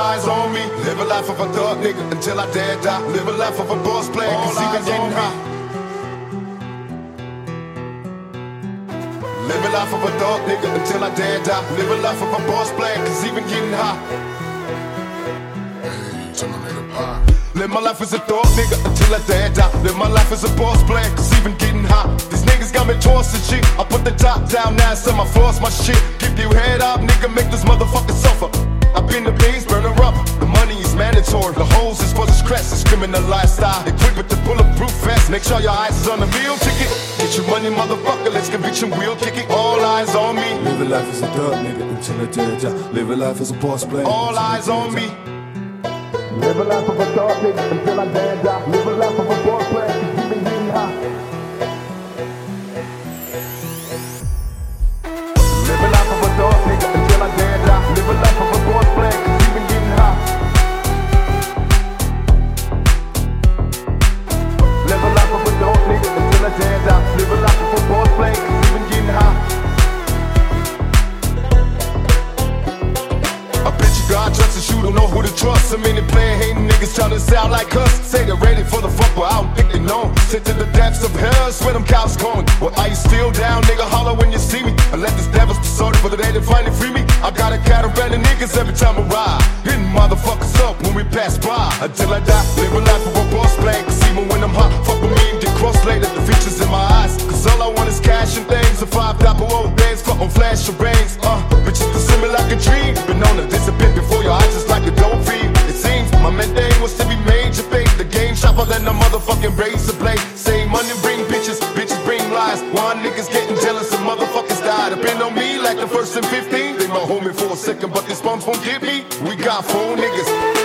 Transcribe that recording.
eyes on me. Live a life of a thug nigga until I dare die. Live a life of a boss player, cause even getting high. Live a life of a thug nigga until I dare die. Live a life of a boss player, cause even getting high. Hey, tell my nigga pop. Live my life as a thug nigga until I dare die. Live my life as a boss player, cause even getting hot. These niggas got me tossing shit. I put the top down now, so I floss my shit. Keep your head up, nigga, make this motherfucker suffer. I've been the beans, burn her up. The money is mandatory. The hoes is for the stress, it's criminal lifestyle. Equipped with the bulletproof vest. Make sure your eyes is on the meal ticket. Get your money, motherfucker, let's conviction wheel kick it. All eyes on me. Live a life as a thug nigga until I dare die. Live a life as a boss player. All eyes on me. Live a life of a thug nigga until I dare die. Live a life of a boss player, cause even getting high. Live a life of a thug nigga until I dare die. Live a life of a boss player, cause even getting high. Live a life of a thug nigga until I dare die. Live a life of a boss player, cause even getting high. I bet you God trusts us, you don't know who to trust. So many player hating niggas trying to sound like us. Say they're ready for the fuck, but I don't think they know. Sent to the depths of hell, swear them cows going. Well, are you still down, nigga? Holler when you see me. I let this devil's be sorry for the day they finally free me. I got a caravan of niggas every time I ride. Hitting motherfuckers up when we pass by. Until I die, live a life of a boss player. Cause even when I'm hot, fuck with me and get cross later. The features in my eyes. Cause all I want is cash and things. And 5 old days, cut on flash of rings. Bitches to see me like a dream. Been on this a bit before your eyes, just like a dope fiend. It seems my main thing was to be major fake. The game sharper than a motherfucking razor blade. Say money bring bitches, bitches bring lies. One niggas getting jealous and motherfuckers died. Depend on me like the first and 15. They my homie for a second, but these bums won't get me. We got 4 niggas.